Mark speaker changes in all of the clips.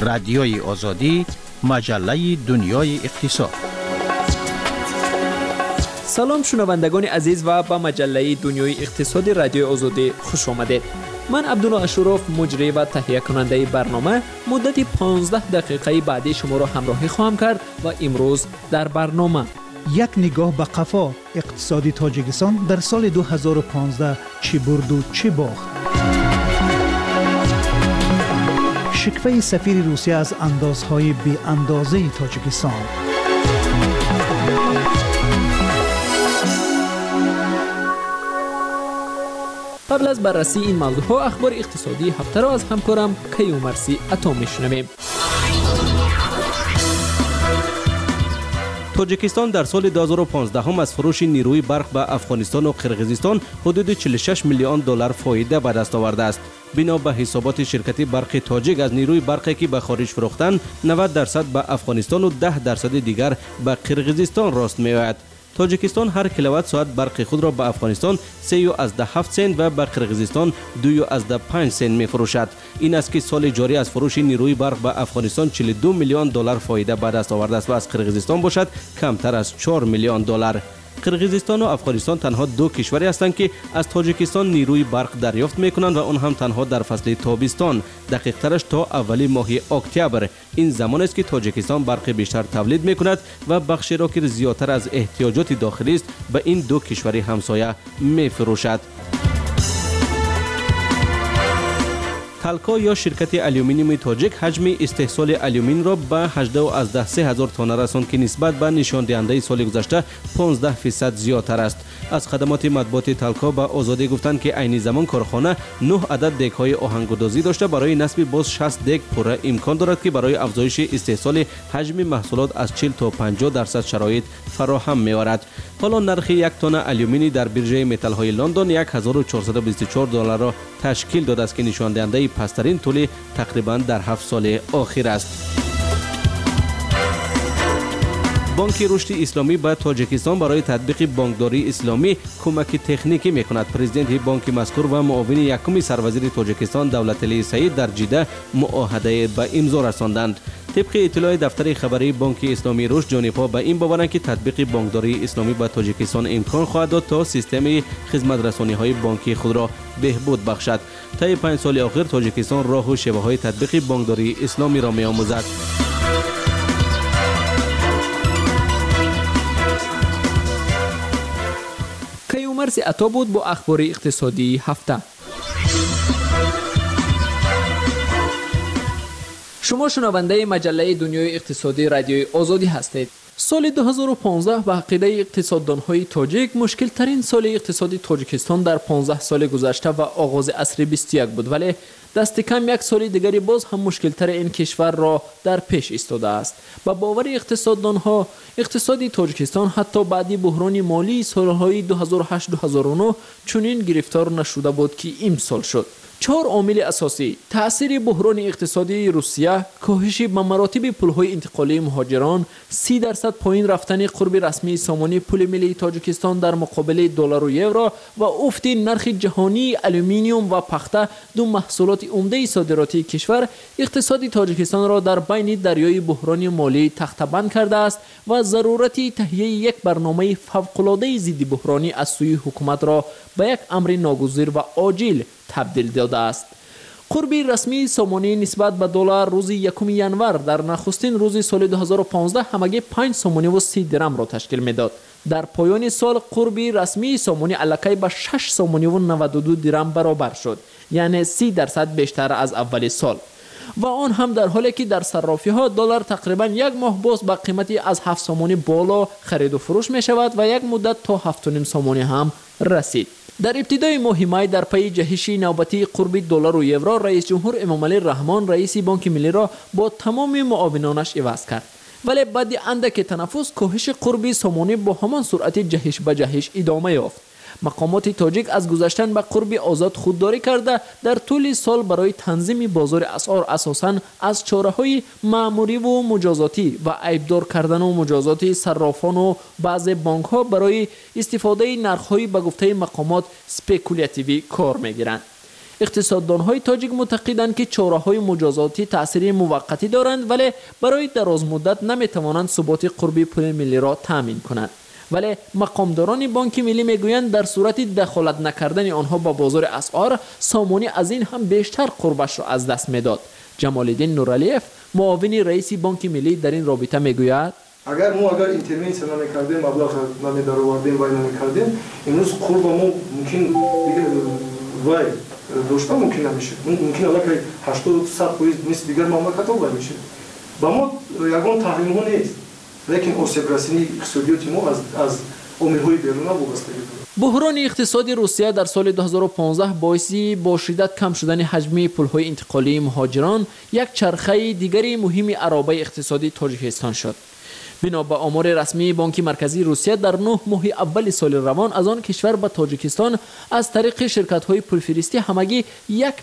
Speaker 1: رادیوی آزادی، مجله دنیای اقتصاد.
Speaker 2: سلام شنوندگان عزیز و به مجله دنیای اقتصاد رادیوی آزادی خوش آمدید. من عبدالله اشرف مجری و تهیه کننده برنامه مدت 15 دقیقه بعدی شما را همراهی خواهم کرد و امروز در برنامه
Speaker 3: یک نگاه به قفا اقتصادی تاجیکستان در سال 2015 چی برد و چی باخت. شکوه سفیر روسیه از اندازهای بی اندازه تاجیکستان.
Speaker 2: قبل از بررسی این موضوع ها اخبار اقتصادی هفته را از همکارم کیومرثی عطا میشنویم.
Speaker 4: تاجیکستان در سال 2015 هم از فروش نیروی برق به افغانستان و قرقیزستان حدود 46 میلیون دلار فایده به دست آورده است. بنا به حسابات شرکت برق تاجیک از نیروی برقی که به خارج فروختن 90% به افغانستان و 10% دیگر به قرقیزستان راست می‌آید. تاجیکستان هر کیلووات ساعت برق خود را به افغانستان 3.7 سنت و به قرقیزستان 2.5 سنت می فروشد. این است که سال جاری از فروش نیروی برق به افغانستان 42 میلیون دلار فایده به دست آورده است و از قرقیزستان باشد کمتر از 4 میلیون دلار. قرقیزستان و افغانستان تنها دو کشوری هستند که از تاجیکستان نیروی برق دریافت میکنند و آن هم تنها در فصل تابستان، دقیق ترش تا اولی ماه اکتبر. این زمان است که تاجیکستان برق بیشتر تولید میکند و بخشی را که زیادتر از احتیاجات داخلی است به این دو کشور همسایه میفروشد. تالکو یا شرکت آلومینیوم تاجیک حجم استحصال آلومین را به 18,000 تن رساند که نسبت به نشان دهنده سال گذشته 15% زیادتر است. از خدمات مطبوعات تالکو به آزادی گفتند که عین زمان کارخانه 9 عدد دیگ‌های آهنگردازی داشته برای نصب باز 60 دیگ پوره امکان دارد که برای افزایش استحصال حجم محصولات از 40 تا 50% شرایط فراهم می‌آورد. حالا نرخ یک تن آلومینی در بیرژه متال‌های لندن 1424 دلار را تشکیل داده است که نشان دهنده پسترین طول تقریبا در 7 سال آخر است. بانک رشد اسلامی به تاجیکستان برای تطبیق بانکداری اسلامی کمک تکنیکی میکند. پرزیدنت بانک مذکور و معاون یکم سروزیر تاجیکستان دولتعلی سعید در جده معاهده به امضا رساندند. طبق اطلاع دفتر خبری بانک اسلامی رشد جانبها به این باورند که تطبیق بانکداری اسلامی به تاجیکستان امکان خواهد داد تا سیستم خدمت رسانی های بانکی خود را بهبود بخشد. طی 5 سال اخیر تاجیکستان راه و شیوه های تطبیق بانکداری اسلامی را می‌آموزد.
Speaker 2: کیومرثی عطا بود با اخبار اقتصادی هفته. شما شنونده مجله دنیای اقتصادی رادیوی آزادی هستید. سال 2015 به عقیده اقتصاددان‌های تاجیک مشکل ترین سال اقتصادی تاجیکستان در 15 سال گذشته و آغاز عصر 21 بود، ولی دست کم یک سال دیگری باز هم مشکل تر این کشور را در پیش ایستاده است. با باور اقتصاددان‌ها اقتصادی تاجیکستان حتی بعد بحران مالی سالهای 2008-2009 چنین گرفتار نشده بود که امسال شد. 4 عامل اساسی: تأثیر بحران اقتصادی روسیه، کاهش به مراتب پول‌های انتقالی مهاجران، 30% پایین رفتن قرب رسمی سامانه پول ملی تاجیکستان در مقابل دلار و یورو و افت نرخ جهانی آلومینیوم و پخته، دو محصولات عمده صادراتی کشور، اقتصاد تاجیکستان را در بین دریای بحران مالی تخته‌بند کرده است و ضرورت تهیه یک برنامه فوق‌العاده ضد بحرانی از سوی حکومت را به یک امر ناگزیر و عاجل تبدیل داده است. قرب رسمی سامانه نسبت به دلار روز 1 ژانویه در نخستین روز سال 2015 همگی 5 سامانه و 30 درم را تشکیل میداد. در پایان سال قرب رسمی سامانه الکی به 6 سامانه و 92 درم برابر شد، یعنی 30% بیشتر از اول سال، و آن هم در حالی که در صرافی‌ها دلار تقریبا یک ماه باز با قیمتی از 7 سامانه بالا خرید و فروش می شود و یک مدت تا 7.5 سامانه هم رسید. در ابتدای ماه می در پی جهش نوبتی قرب دلار و یورو، رئیس جمهور امامعلی رحمان رئیس بانک ملی را با تمام معاونانش عوض کرد، ولی بعد اندک تنفس کاهش قرب سامانه با همان سرعت جهش به جهش ادامه یافت. مقامات تاجیک از گذشتن به قرب آزاد خودداری کرده در طول سال برای تنظیم بازار اسعار اساساً از چاره‌های مأموری و مجازاتی و عیبدار کردن و مجازات صرافان و بعض بانک‌ها برای استفاده نرخ‌های به گفته مقامات سپیکولاتیوی کار می‌گیرند. اقتصاددان‌های تاجیک معتقدند که چاره‌های مجازاتی تأثیر موقتی دارند ولی برای دراز مدت نمی‌توانند ثبات قربی پول ملی را تامین کنند. ولی مقامداران بانک ملی میگویند در صورت دخالت نکردن آنها با بازار اسعار، سامانی از این هم بیشتر قربش را از دست میداد. جمال الدین نورعلیف، معاون رئیس بانک ملی، در این رابطه میگوید
Speaker 5: اگر اینترونسیون نمی‌کردیم، مبلغ نمی‌دارآوردیم و نمی‌کردیم، امروز قرب ما ممکن دیگه وای داشته ممکن نمیشه. ممکن است که 80% مثل دیگر مملکت‌ها وای میشه. با ما یگان تحریم ها نیست. لیکن آسیب‌رسانی اقتصادی ما از عامل‌های بیرونی وابسته است.
Speaker 2: بحران اقتصادی روسیه در سال 2015 باعث با شدت کم شدن حجم پول‌های انتقالی مهاجران یک چرخه دیگری مهم عرابه اقتصادی تاجیکستان شد. بنا به آمار رسمی بانک مرکزی روسیه در 9 ماه اول سال روان از آن کشور به تاجیکستان از طریق شرکت‌های پولفرستی همگی 1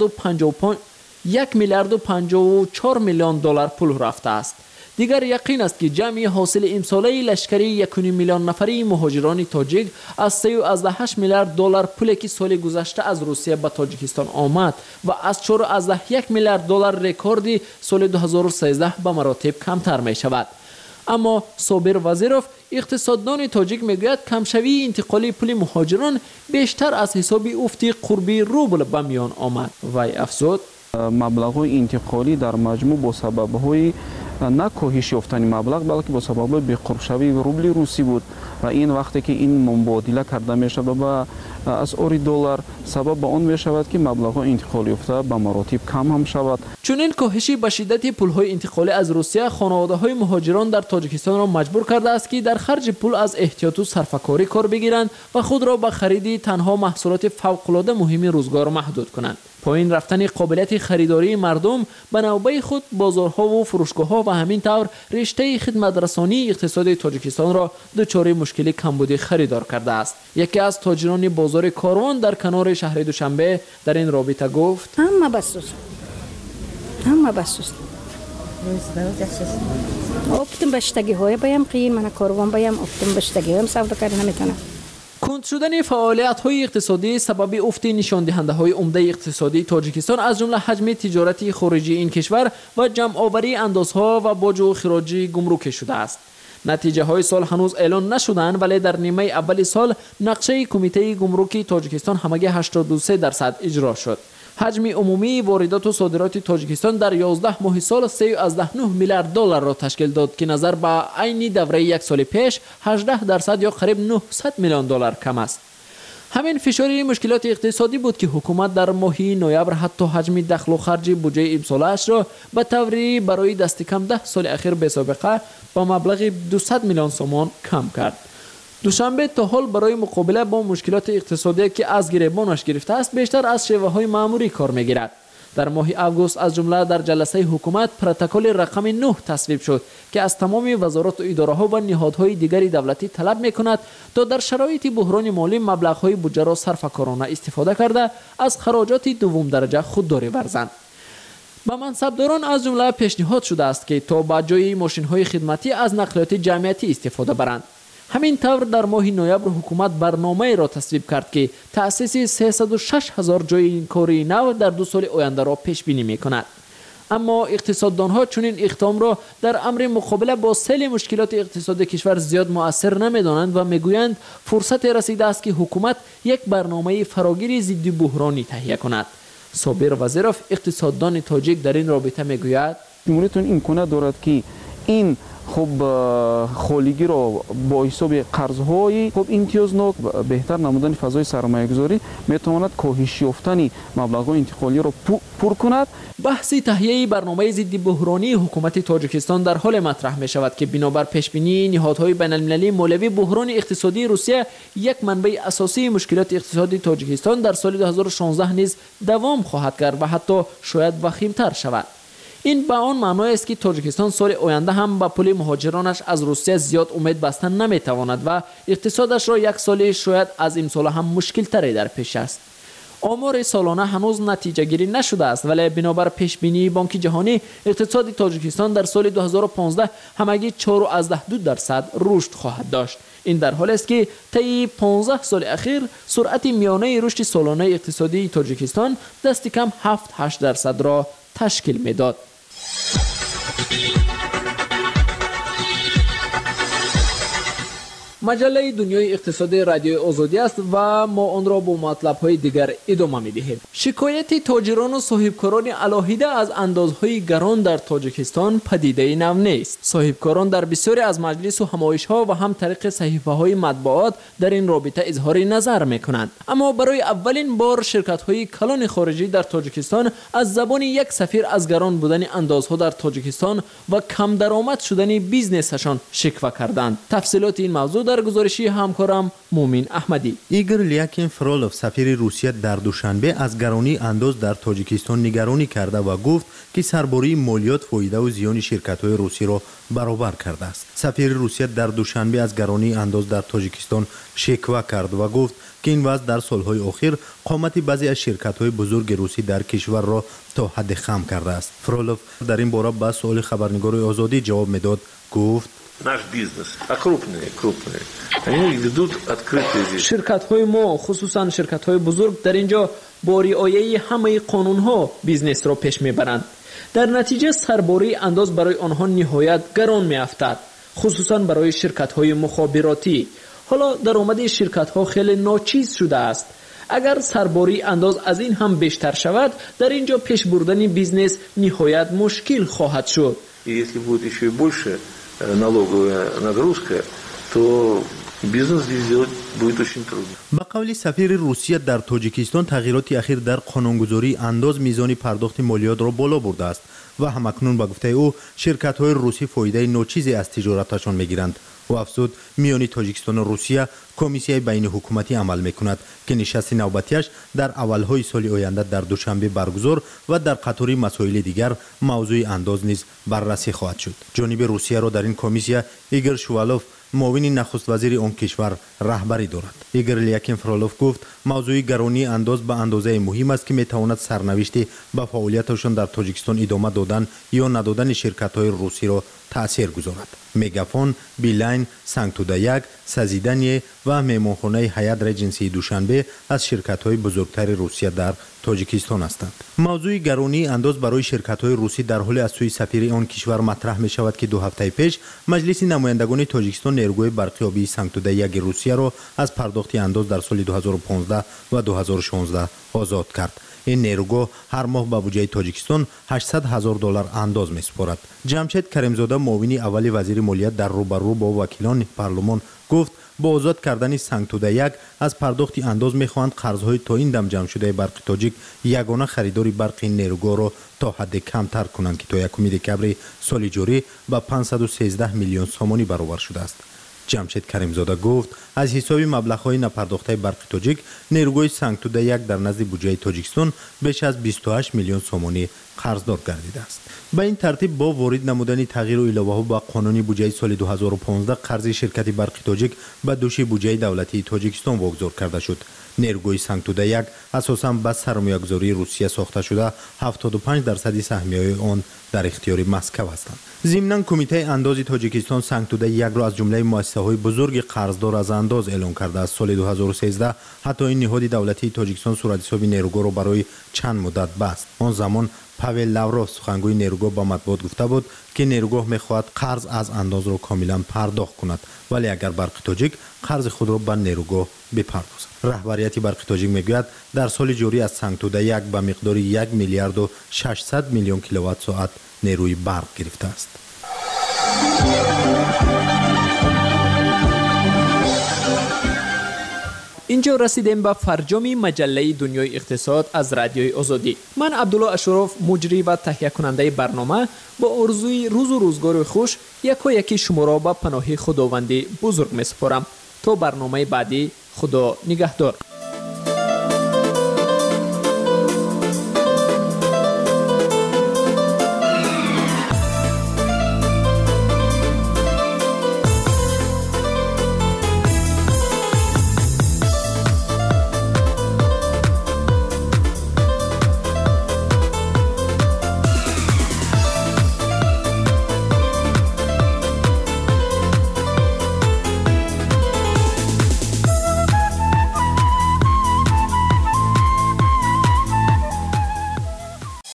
Speaker 2: میلیارد و 54 میلیون دلار پول رفته است. دیگر یقین است که جمعی حاصل امساله لشکری 1.5 میلیون نفری مهاجران تاجیک از 3.8 میلیارد دلار پولی که سال گذشته از روسیه به تاجیکستان آمد و از 4.1 میلیارد دلار رکوردی سال 2013 به مراتب کمتر می شود. اما صابر وزیروف، اقتصاددان تاجیک، میگوید کمشوی انتقالی پول مهاجران بیشتر از حساب افت قربی روبل به میان آمد. وی افزود
Speaker 6: مبلغ‌های انتقالی در مجموع با سبب‌های نه کاهش یافتن مبلغ بلکه با سبب بی‌قرب‌شوی روبل روسی بود و این وقتی که این مبادله کرده میشه به اسعار دلار سبب به آن میشود که مبلغ انتقالی یافته به مراتب کم هم شود.
Speaker 2: چنین کاهشی به شدت پول‌های انتقالی از روسیه خانواده‌های مهاجران در تاجیکستان را مجبور کرده است که در خرج پول از احتیاط و صرفه‌کاری کار بگیرند و خود را به خرید تنها محصولات فوق‌العاده مهم روزگار محدود کنند. پایین رفتن قابلیت خریداری مردم به نوبه خود بازارها و فروشگاه‌ها و همین طور رشته خدمت‌رسانی اقتصاد تاجیکستان را دچار مشکل کمبود خریدار کرده است. یکی از تاجران بازار کاروان در کنار شهر دوشنبه در این رابطه گفت
Speaker 7: همه بسوز افتم بشتگی های بایم قیل من کاروان بایم افتم بشتگی هم سودا کردن نمیتونم.
Speaker 2: کند شدن فعالیت‌های اقتصادی سبب افت نشان دهنده‌های عمده اقتصادی تاجیکستان از جمله حجم تجارت خارجی این کشور و جمع‌آوری اندازها و باج و خراج گمرک شده است. نتیجه های سال هنوز اعلان نشدند ولی در نیمه اول سال نقشه کمیته گمرک تاجیکستان همگی 83% اجرا شد. حجم عمومی واردات و صادرات تاجیکستان در 11 ماه سال 3.9 میلیارد دلار را تشکیل داد که نظر به عین دوره یک سال پیش 18% یا قریب 900 میلیون دلار کم است. همین فشار مشکلات اقتصادی بود که حکومت در ماه نوامبر حتی حجم دخل و خرج بودجه امسالش را به طوری برای دست کم 10 سال اخیر به سابقه با مبلغ 200 میلیون سومان کم کرد. دوشنبه تا حال برای مقابله با مشکلات اقتصادی که از گریبانش گرفته است بیشتر از شیوه‌های معمولی کار می‌گیرد. در ماه آگوست از جمله در جلسه حکومت پروتکل رقم 9 تصویب شد که از تمام وزارات و اداره‌ها و نهادهای دیگری دولتی طلب می‌کند تا در شرایط بحران مالی مبلغ‌های بودجه را صرفه‌کارانه استفاده کرده از خراجات دوم درجه خودداری ورزند. به منصبداران از جمله پیشنهاد شده است که تا به جای ماشین‌های خدمتی از نقلیات جمعیتی استفاده برند. همین طور در ماه نوامبر حکومت برنامه را تصویب کرد که تأسیس 306,000 جای کاری نو در 2 سال آینده را پیش بینی می‌کند. اما اقتصاددانها چنین اقدام را در امر مقابله با سیل مشکلات اقتصادی کشور زیاد مؤثر نمی‌دانند و می‌گویند فرصت رسیده است که حکومت یک برنامه فراگیر ضد بحرانی تهیه کند. صابر وزیروف، اقتصاددان تاجیک، در این رابطه می‌گوید
Speaker 6: جمهوریتون امکانات دارد که این خالگی را با حساب قرض‌های امتیازناک بهتر نمودن فضای سرمایه‌گذاری میتواند کاهش یافتن مبلغ‌های انتقالی را پر کند.
Speaker 2: بحث تهیه برنامه ضد بحرانی حکومت تاجیکستان در حال مطرح می شود که بنابر پیشبینی نهادهای بین‌المللی مولوی بحران اقتصادی روسیه یک منبع اساسی مشکلات اقتصادی تاجیکستان در سال 2016 نیز دوام خواهد کرد و حتی شاید وخیم‌تر شود. این به آن معنی است که تاجیکستان سال آینده هم با پول مهاجرانش از روسیه زیاد امید بستن نمیتواند و اقتصادش را یک سال شاید از امسال هم مشکل تری در پیش است. آمار سالانه هنوز نتیجه گیری نشده است ولی بنابر پیش بینی بانک جهانی اقتصاد تاجیکستان در سال 2015 همگی 4.2% رشد خواهد داشت. این در حالی است که طی 15 سال اخیر سرعت میانه رشد سالانه اقتصادی تاجیکستان دست کم 7-8% را تشکیل میداد. مجله دنیای اقتصادی رادیوی آزادی است و ما آن را با مطلب‌های دیگر ادامه می‌دهیم. شکایت تاجران و صاحبکاران علاهیده از اندازهای گران در تاجیکستان پدیده نو نیست. صاحبکاران در بسیاری از مجالس و همایش‌ها و هم طریق صحیفه‌های مطبوعات در این رابطه اظهار نظر می‌کنند. اما برای اولین بار شرکت‌های کلان خارجی در تاجیکستان از زبان یک سفیر از گران بودن اندازها در تاجیکستان و کم درآمد شدن بیزنسشان شکوه کردند. تفصیلات این موضوع در گزارشی همکارم مومین احمدی.
Speaker 8: ایگور لیاکین فرولوف سفیر روسیه در دوشنبه از گرانی انداز در تاجیکستان نگرانی کرده و گفت که سرباری مالیات فایده و زیان شرکت‌های روسی را برابر کرده است. سفیر روسیه در دوشنبه از گرانی انداز در تاجیکستان شکوه کرد و گفت که این وضع در سالهای اخیر قامت بعضی از شرکت‌های بزرگ روسی در کشور را تا حد خم کرده است. فرولوف در این باره به سوال خبرنگار آزادی جواب میداد. گفت
Speaker 9: наш бизнес, а крупные, они ведут открытые вещи.
Speaker 2: شرکت‌های ما خصوصا شرکت‌های بزرگ در اینجا با رعایت همه قانون‌ها بیزنس را پیش می‌برند. در نتیجه سرباری انداز برای آنها نهایت گران می‌افتد، خصوصا برای شرکت‌های مخابراتی. حالا درآمد شرکت‌ها خیلی ناچیز شده است. اگر سرباری انداز از این هم بیشتر شود، در اینجا پیش بردن بیزنس نهایت مشکل خواهد شد.
Speaker 9: Если будет еще и больше налоговая нагрузка, то бизнес здесь сделать будет очень трудно.
Speaker 8: با قول سفیر روسیه در تاجیکستان تغییرات اخیر در قانونگذاری انداز میزان پرداخت مالیات را بالا برده است و همکنون با گفته او شرکت‌های روسی فایده ناچیزی از تجارتشان میگیرند. و افزود میان تاجیکستان و روسیه کمیسیون بین حکومتی عمل میکند که نشست نوبتیش در اولهای سال آینده در دوشنبه برگزار و در قطار مسائل دیگر موضوع انداز نیز بررسی خواهد شد. جانب روسیه را در این کمیسیون ایگور شوالوف معاون نخست وزیر آن کشور رهبری دارد. ایگور لیاکین فرولوف گفت موضوع گرانی انداز به اندازه مهم است که میتواند سرنوشت به فعالیتشان در تاجیکستان ادامه دادن یا ندادن شرکت‌های روسی را تأثیر گذارد. مگافون، بیلاین، سانکتودا یک، سازیدنی و مهمانخانه حیات رجنسی دوشنبه از شرکت‌های بزرگتر روسیه در تاجیکستان هستند. موضوع گرانی انداز برای شرکت‌های روسی در حال از سوی سفیر آن کشور مطرح می شود که 2 هفته پیش مجلس نمایندگان تاجیکستان نیروی برقی آبی سانکتودا یک روسیه را از پرداخت انداز در سال 2015 و 2016 آزاد کرد. این نیروگاه هر ماه به بودجه تاجیکستان $800,000 انداز می‌سپارد. جمشید کریمزاده معاون اول وزیر مالیات در روبرو با وکیلان پارلمان گفت با آزاد کردن سانکتودا یک از پرداخت انداز می‌خواهند قرض‌های تا این دم جمع شده برق تاجیک یگانه خریداری برق این نیروگاه را تا حد کمتر کنند که تا 1 دکمبر سال جاری به 513 میلیون سومانی برابر شده است. جمشید کریمزاده گفت از حساب مبلغ‌های نپرداخته برق تاجیک نیروگاه سانکتودا یک در نزد بودجه تاجیکستان بیش از 28 میلیون سومانی قرضدار گردیده است. به این ترتیب با وارد نمودن تغییر و علاوه‌ها با قانون بودجه سال 2015 قرض شرکت برق تاجیک به دوش بودجه دولتی تاجیکستان واگذار کرده شد. نیروگاه سانکتودا یک اساساً به سرمایه‌گذاری روسیه ساخته شده 75% سهمیه‌های آن در اختیار مسکو هستند. ضمناً کمیته انداز تاجیکستان سانکتودا یک را از جمله مؤسسه‌های بزرگ قرضدار از انداز اعلام کرده است. سال 2013 حتی این نهاد دولتی تاجیکستان صورتحساب نیروگاه را برای چند مدت بست. آن زمان پاول لاوروف سخنگوی نیروگاه با مطبوعات گفته بود که نیروگاه می‌خواهد قرض از انداز را کاملا پرداخت کند ولی اگر برق تاجیک قرض خود را به نیروگاه بپردازد. رهبریت برق تاجیک میگوید در سال جاری از سانکتودا یک به مقدار 1 میلیارد و 600 میلیون کیلووات ساعت نیروی برق گرفته است.
Speaker 2: اینجا رسیدیم به فرجام مجله دنیای اقتصاد از رادیوی آزادی. من عبدالله اشرف مجری و تهیه کننده برنامه با آرزوی روز و روزگار خوش یکی شما را به پناه خداوند بزرگ می‌سپارم. تا برنامه بعدی خدا نگهدار.